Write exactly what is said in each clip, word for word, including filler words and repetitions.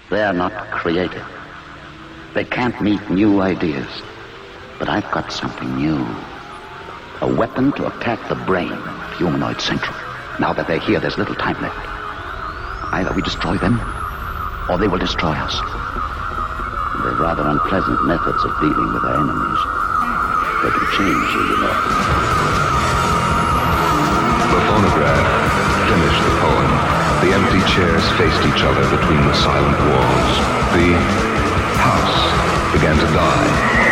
They're not creative. They can't meet new ideas. But I've got something new. A weapon to attack the brain of Humanoid Central. Now that they're here, there's little time left. Either we destroy them, or they will destroy us. They're rather unpleasant methods of dealing with our enemies. They can change you, you know. The phonograph finished the poem. The empty chairs faced each other between the silent walls. The house began to die.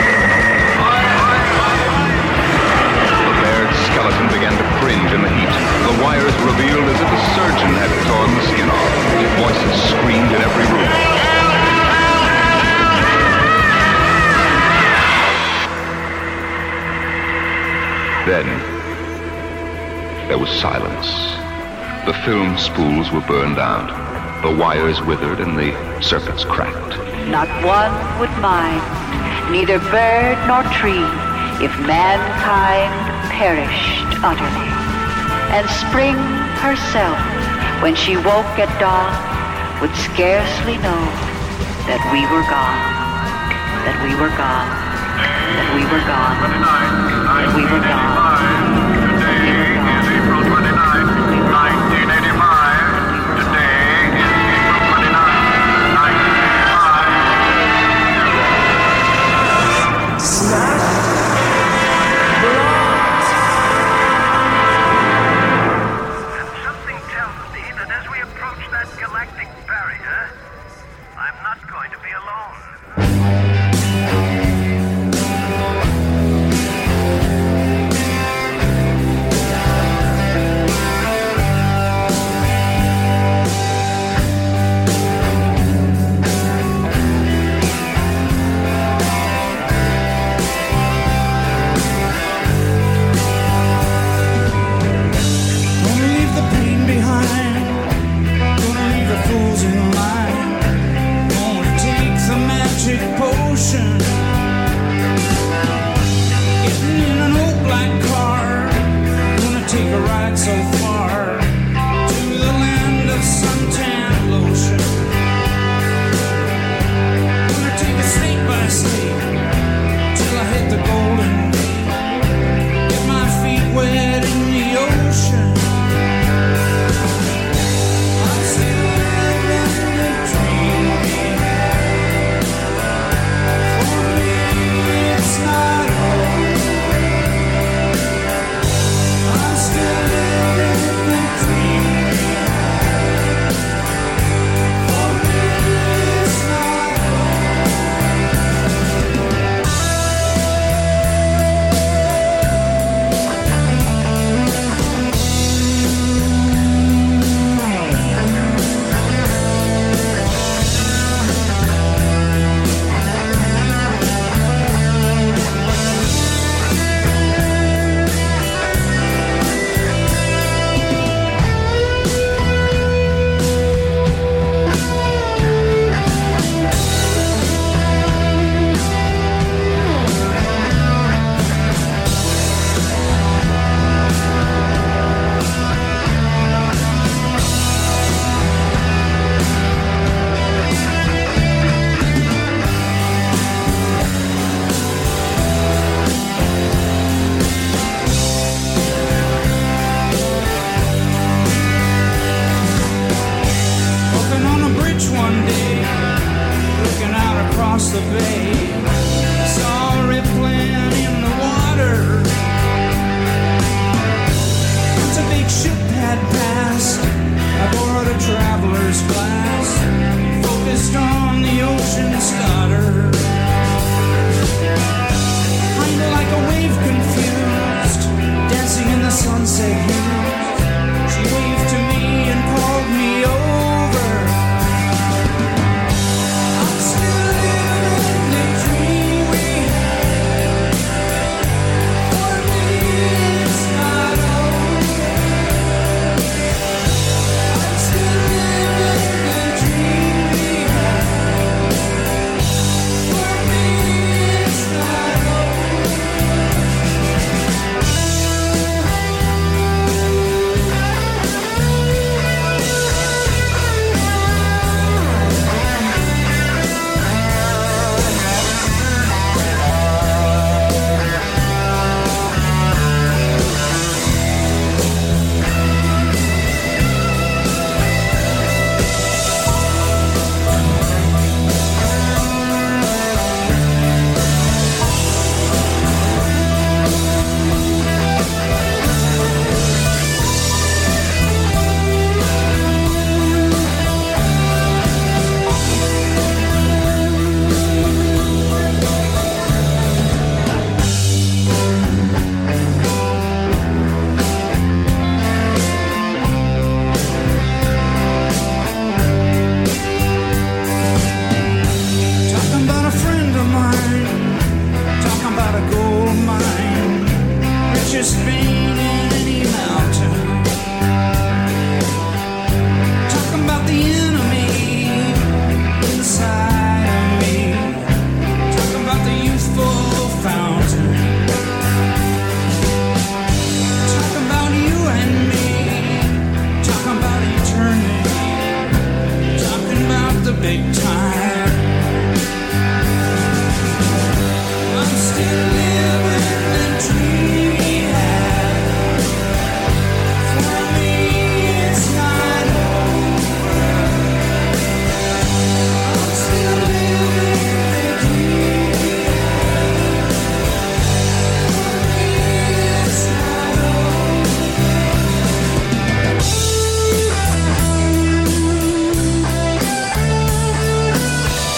The bared skeleton began to cringe in the heat. The wires revealed as if a surgeon had torn the skin off. Voices screamed in every room. Then, there was silence. The film spools were burned out. The wires withered and the circuits cracked. Not one would mind, neither bird nor tree, if mankind perished utterly. And spring herself, when she woke at dawn, would scarcely know that we were gone, that we were gone, that we were gone, that we were gone. Today is April twenty-ninth, nineteen eighty-five. Today is April twenty-ninth, nineteen eighty-five. Smash! And something tells me that as we approach that galactic barrier, I'm not going to be alone. Dream the big time. I'm still living the dream we had. For me, it's not over. I'm still living the dream we had. For me, it's not over.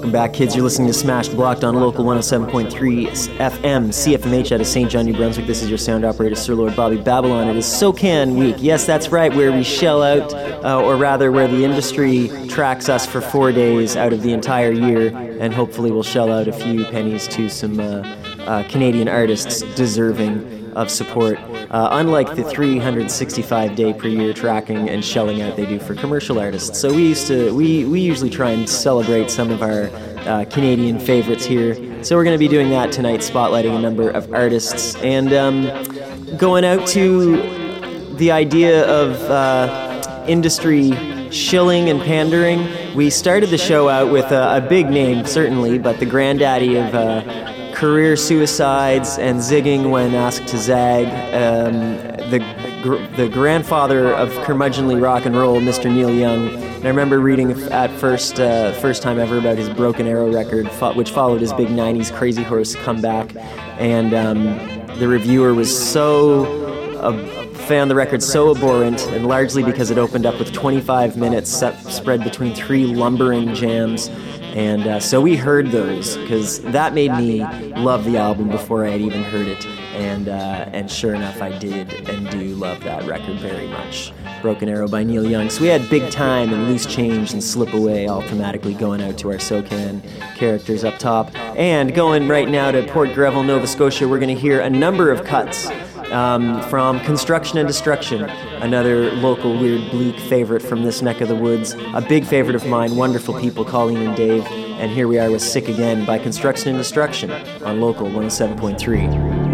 Welcome back, kids. You're listening to Smashed Blocked on Local one oh seven point three F M, C F M H out of Saint John, New Brunswick. This is your sound operator, Sir Lord Bobby Babylon. It is SoCan Week. Yes, that's right, where we shell out, uh, or rather where the industry tracks us for four days out of the entire year, and hopefully we'll shell out a few pennies to some uh, uh, Canadian artists deserving of support, uh, unlike the three hundred sixty-five day per year tracking and shelling out they do for commercial artists. So we used to, we, we usually try and celebrate some of our uh, Canadian favorites here. So we're going to be doing that tonight, spotlighting a number of artists and um, going out to the idea of uh, industry shilling and pandering. We started the show out with a, a big name, certainly, but the granddaddy of uh, career suicides and zigging when asked to zag, um, the gr- the grandfather of curmudgeonly rock and roll, Mister Neil Young. And I remember reading at first uh, first time ever about his Broken Arrow record, fo- which followed his big nineties Crazy Horse comeback, and um, the reviewer was so uh, found the record so abhorrent, and largely because it opened up with twenty-five minutes set, spread between three lumbering jams. And uh, so we heard those, because that made me love the album before I had even heard it. And uh, and sure enough, I did and do love that record very much. Broken Arrow by Neil Young. So we had Big Time and Loose Change and Slip Away all thematically going out to our SoCan characters up top. And going right now to Port Greville, Nova Scotia, we're going to hear a number of cuts Um, from Construction and Destruction, another local weird bleak favorite from this neck of the woods, a big favorite of mine, wonderful people, Colleen and Dave, and here we are with Sick Again by Construction and Destruction on Local one oh seven point three.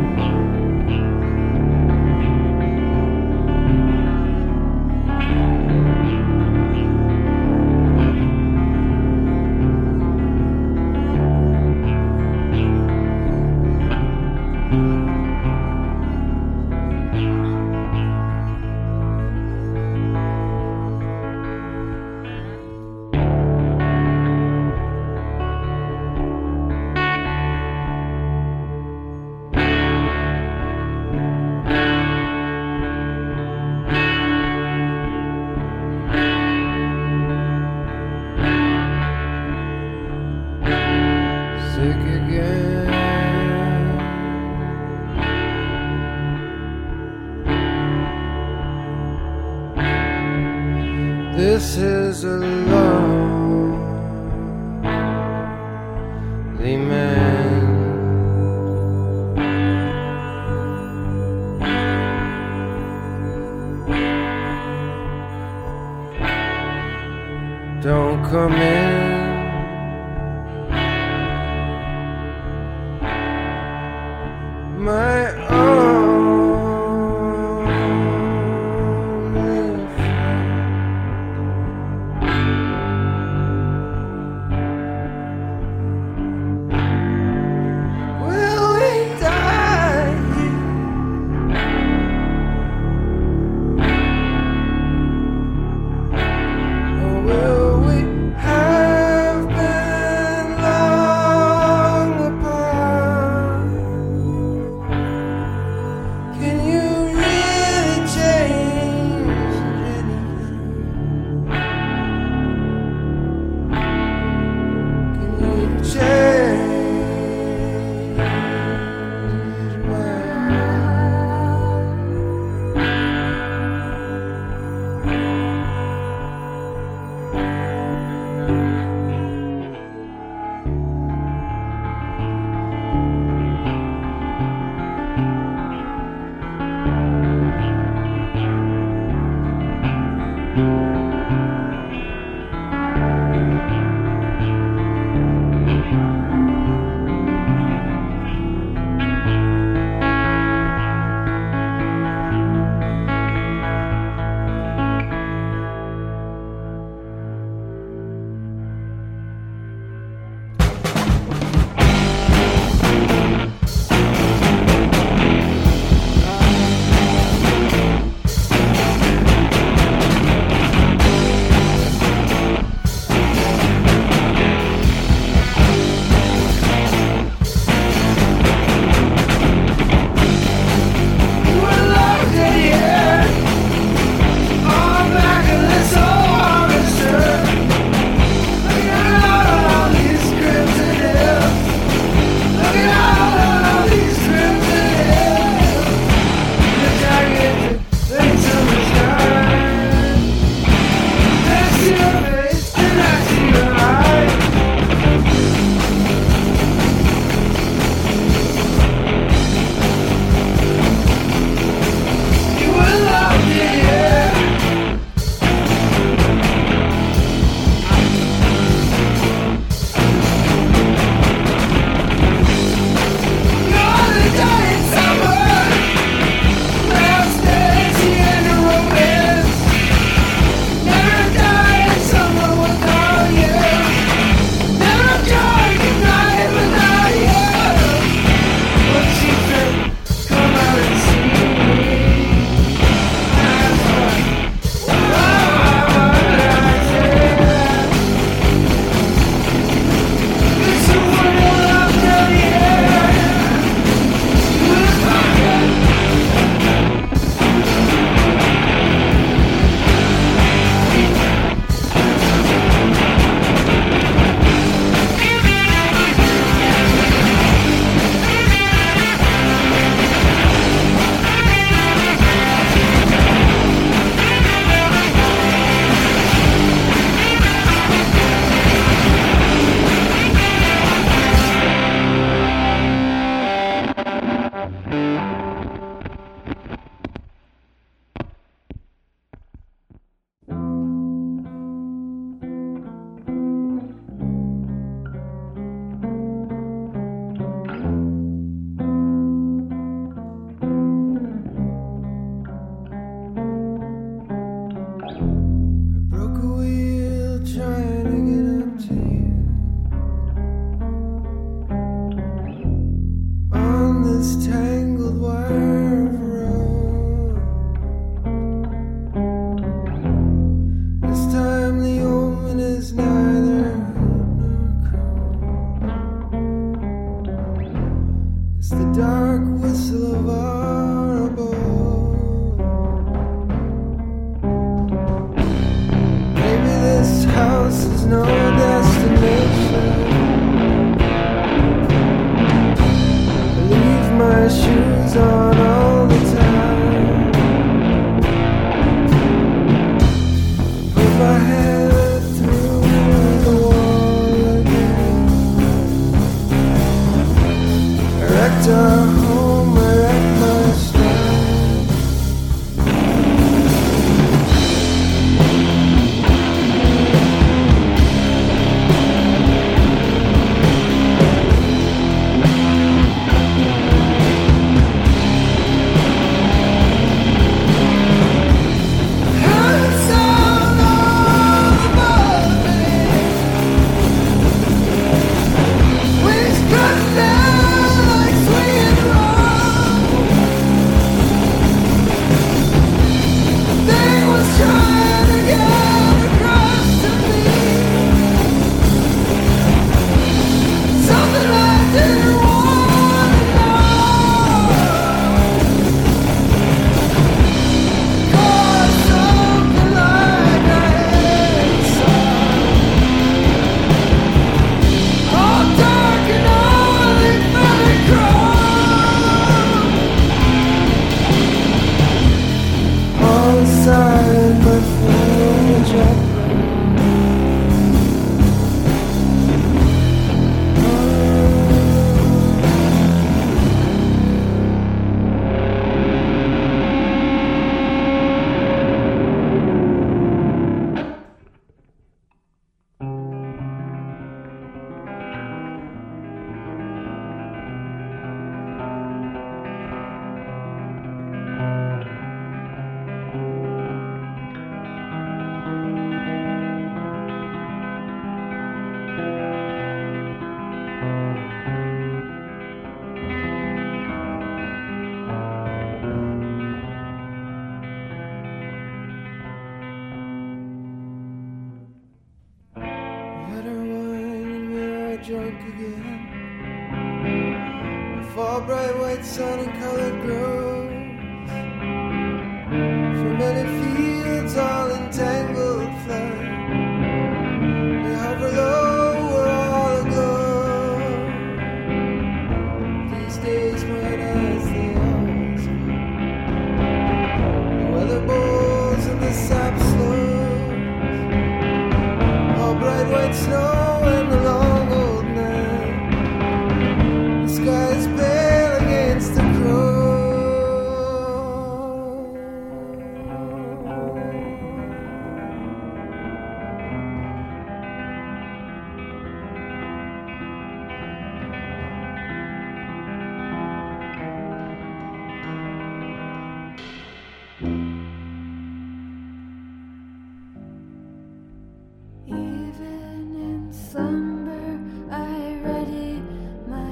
This is a lonely man. Don't come in. My only friend. Will we die here? Or will we hide? silent but full of drunk again. Before bright white sun and colored groves, from many fields all entangled flood, we hover low, we're all aglow. These days when as they always go, the weather bowls and the sap slows, all bright white snow and the long sky's pale against the crow. Even in slumber I ready my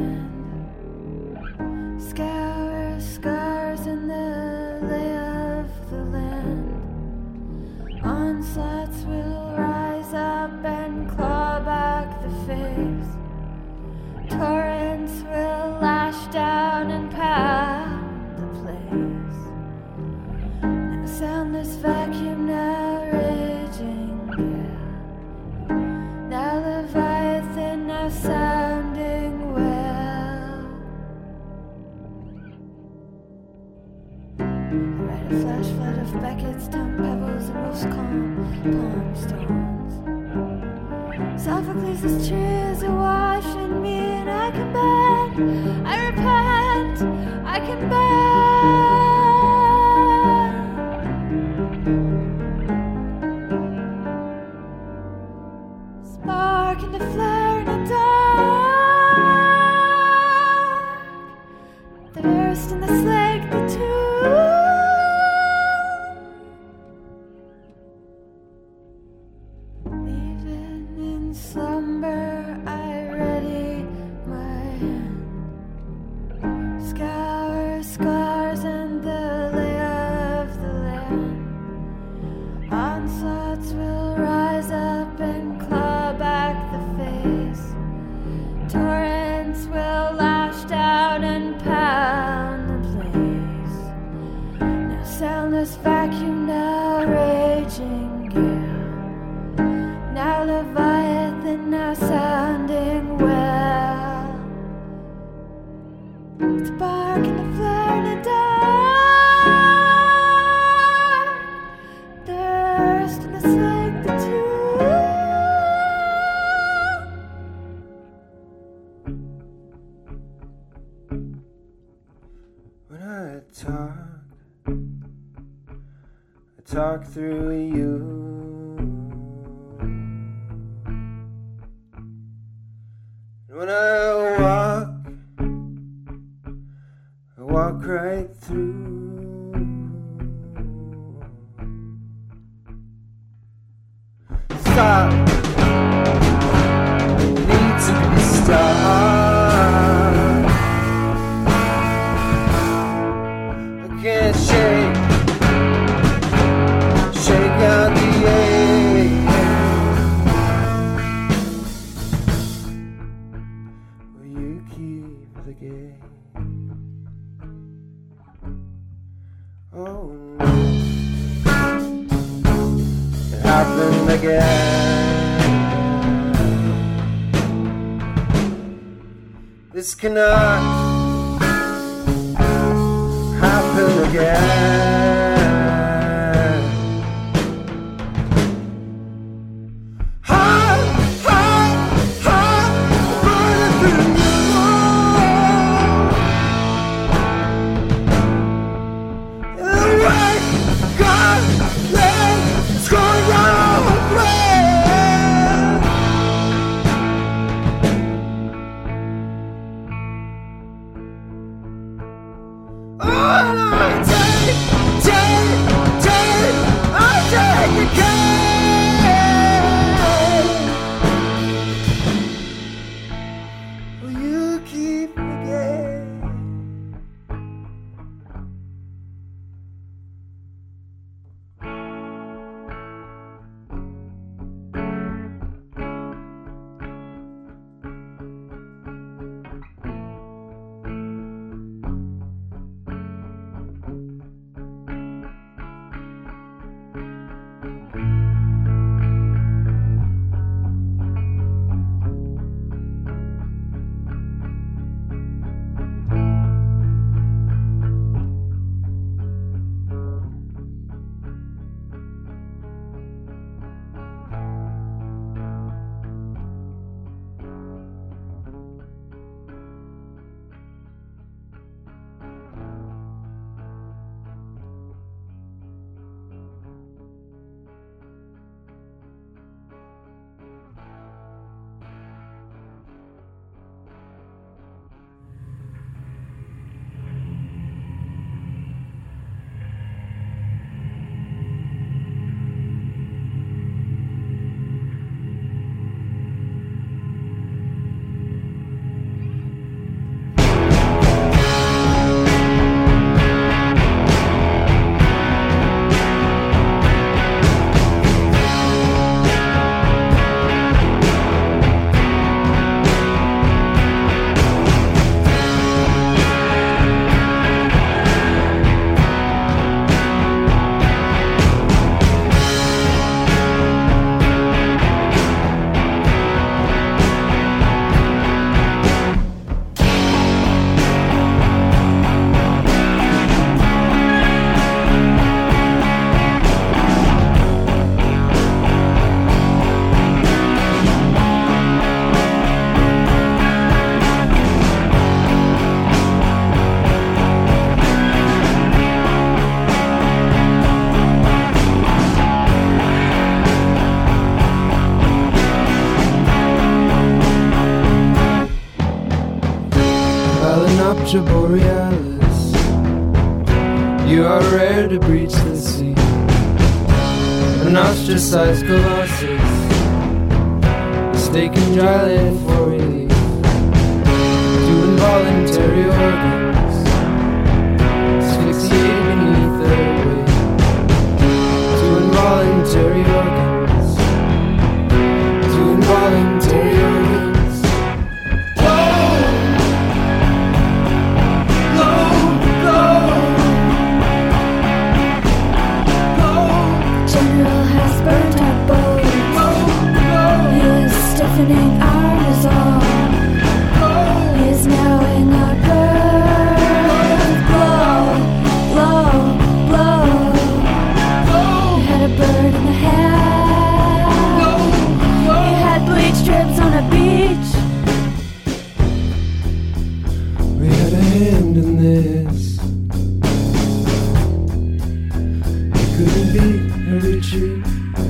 scour scars in the lay of the land. Onslaughts will rise up and claw back the face. Torrents will lash down and pound the place. Now soundless vacuum, now raging gale. Now Leviathan, now sounding well. Ride a flash flood of Beckett's dumb pebbles and wolf's calm palm stones. Sophocles' tears are washing me, and I can bend, I repent, I can bend. Spark in the flare in the dark, thirst in the slake, the tomb. Slumber, I ready my hand. Scour scars and the lay of the land. Onslaughts will rise up and claw back the face. Torrents will lash down and pound the place. Now soundless vacuum, now raging gale. Now Leviathan, now sounding well. Spark in the flare in the dark, thirst in the slake, the tomb. When I talk, I talk through you. When I walk, I walk right through. Stop, need to be stopped. I can't shake, shake out the ache. The game. Oh no, it happened again. This cannot happen again. Ultra Borealis, you are rare to breach the sea. An ostracized colossus, mistaken dry land for relief. To involuntary organs, asphyxiated beneath their weight. To involuntary organs, to involuntary organs. Stiffening our resolve, he is now in our birth. Blow, blow, blow. You had a bird in the hand. You had bleach strips on a beach. We had a hand in this. It couldn't be a retreat.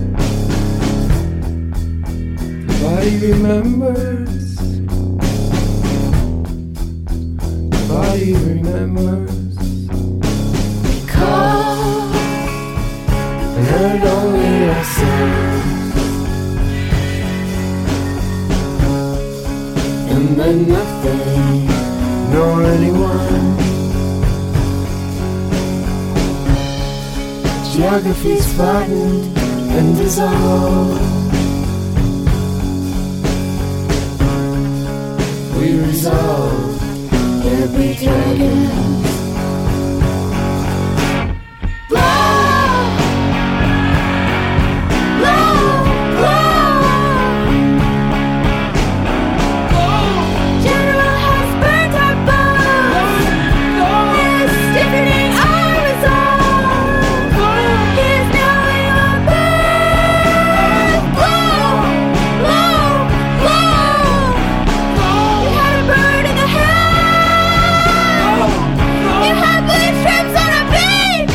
The body remembers. The body remembers. We called And heard only ourselves. And then nothing, nor anyone. Geography's flattened and dissolved. We resolve, there be dragons. Blow, blow, blow. General has burnt our bones. He is stiffening our resolve. He is now in our birth. Blow, blow, blow. You had a bird in the hand. You had bleach strips on a beach.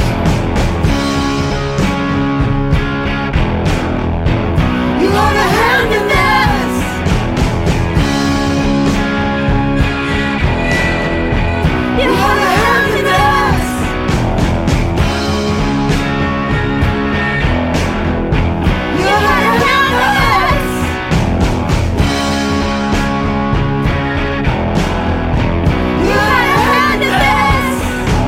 You had a hand in this. You had a hand in this. You had a hand in this. You had a hand in this.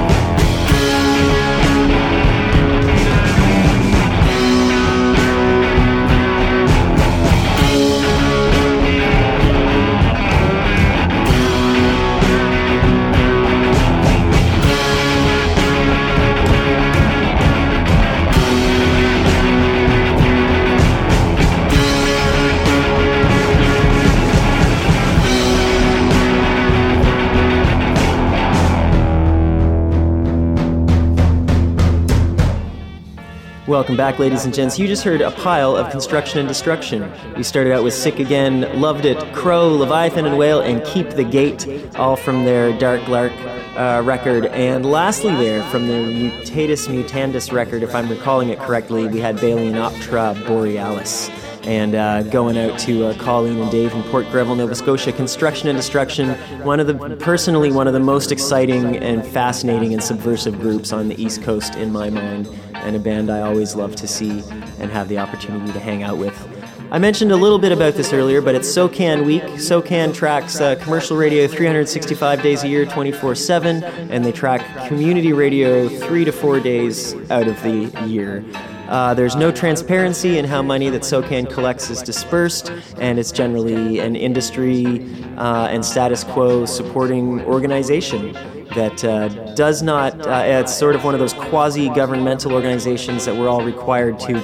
Welcome back, ladies and gents. You just heard a pile of Construction and Destruction. We started out with Sick Again, Loved It, Crow, Leviathan and Whale, and Keep the Gate, all from their Dark Lark uh, record. And lastly there, from the Mutatus Mutandis record, if I'm recalling it correctly, we had Balaenoptera Borealis. And uh, going out to uh, Colleen and Dave in Port Greville, Nova Scotia, Construction and Destruction, one of the, personally, one of the most exciting and fascinating and subversive groups on the East Coast in my mind, and a band I always love to see and have the opportunity to hang out with. I mentioned a little bit about this earlier, but it's SoCan Week. SoCan tracks uh, commercial radio three hundred sixty-five days a year, twenty-four seven, and they track community radio three to four days out of the year. Uh, there's no transparency in how money that SoCan collects is dispersed, and it's generally an industry uh, and status quo supporting organization that uh, does not, uh, it's sort of one of those quasi-governmental organizations that we're all required to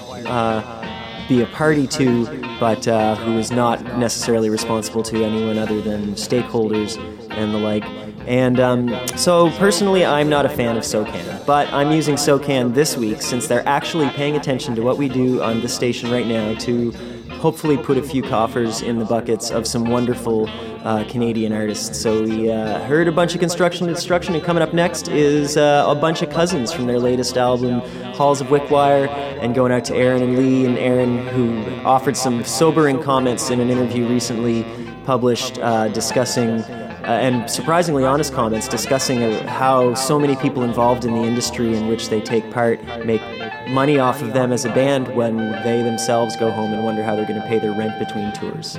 uh, be a party to, but uh, who is not necessarily responsible to anyone other than stakeholders and the like. And um, so personally, I'm not a fan of SoCan, but I'm using SoCan this week since they're actually paying attention to what we do on this station right now to hopefully put a few coffers in the buckets of some wonderful uh, Canadian artists. So we uh, heard a bunch of Construction and Destruction, and coming up next is uh, a bunch of cousins from their latest album, Halls of Wickwire, and going out to Aaron and Lee, and Aaron, who offered some sobering comments in an interview recently published uh, discussing and surprisingly honest comments discussing uh, how so many people involved in the industry in which they take part make money off of them as a band when they themselves go home and wonder how they're going to pay their rent between tours.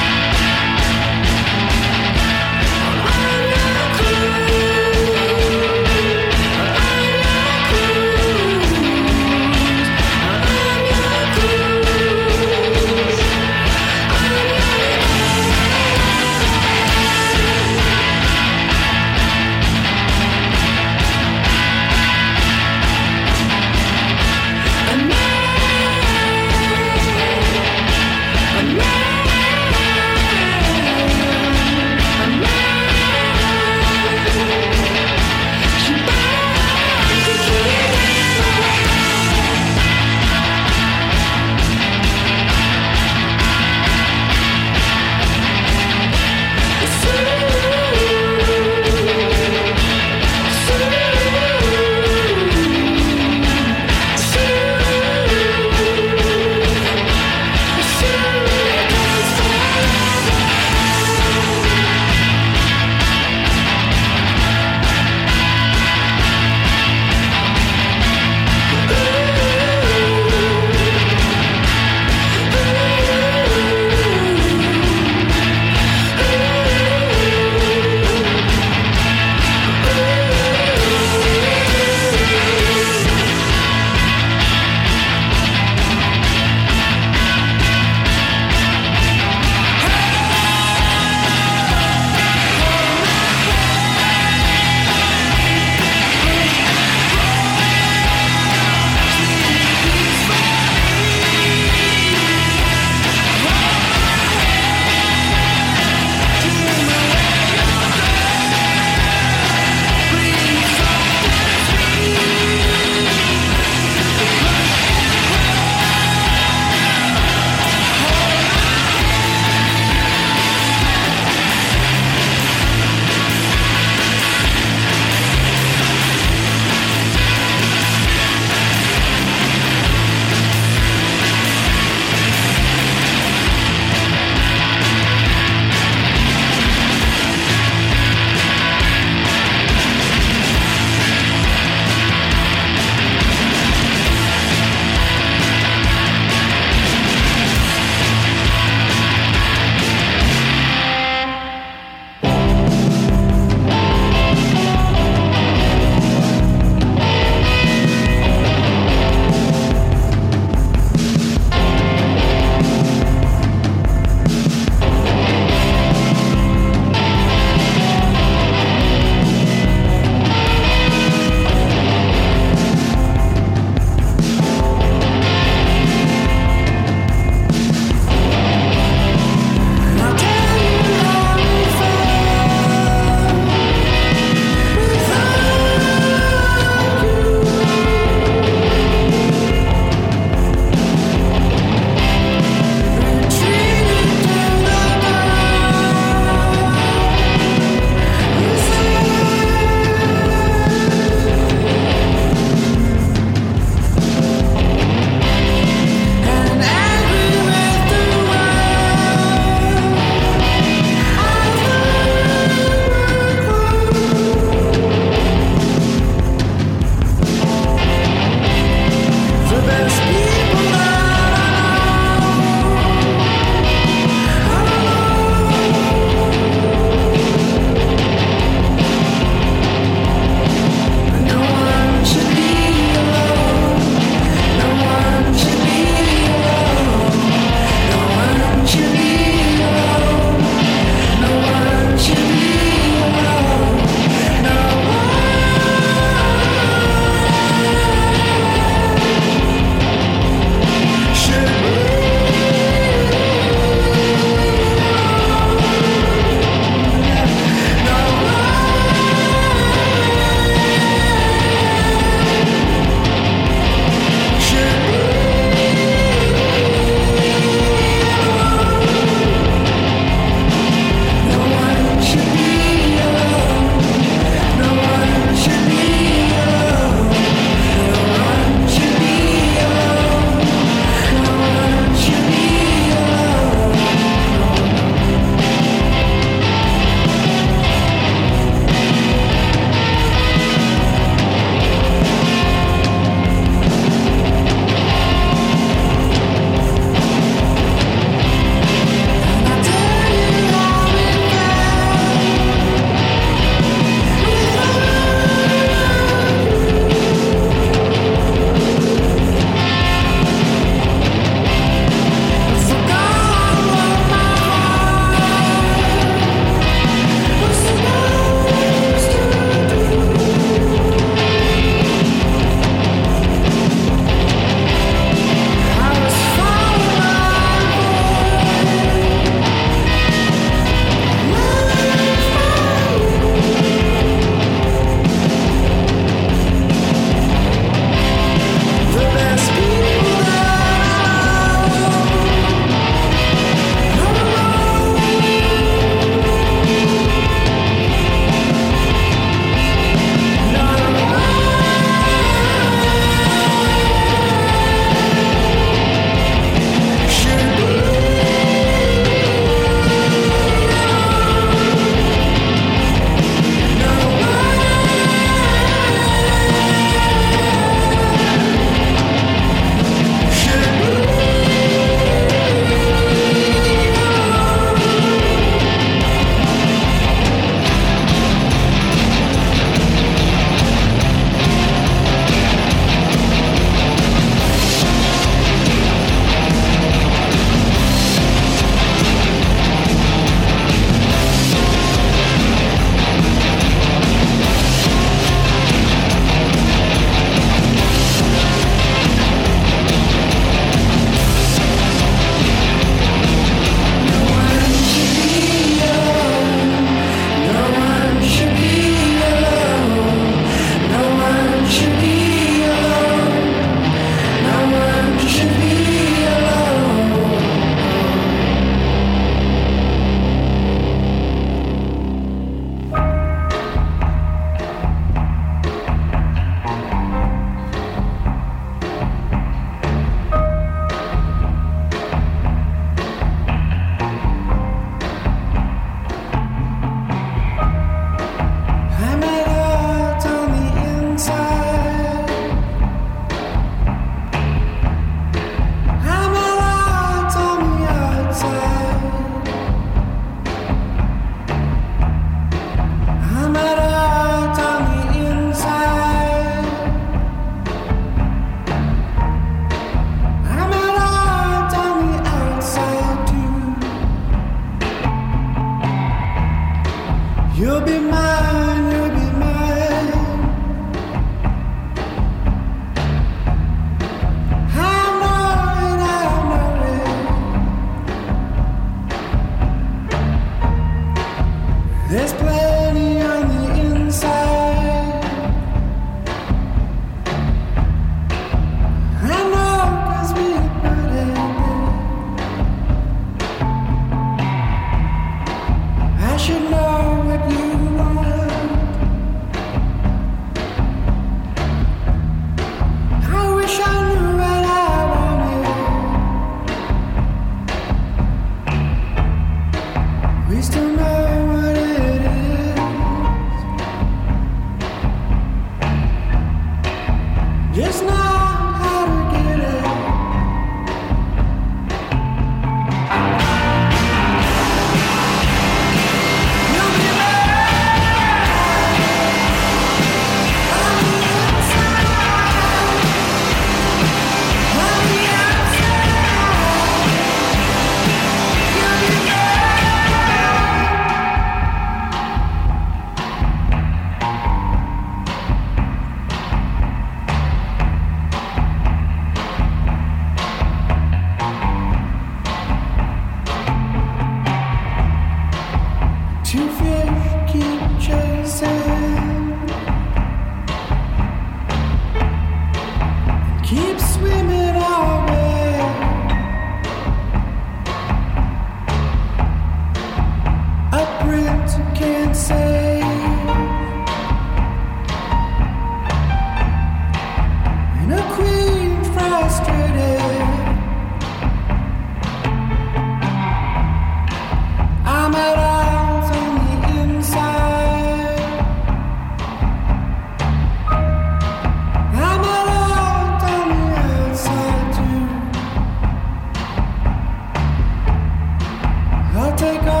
take on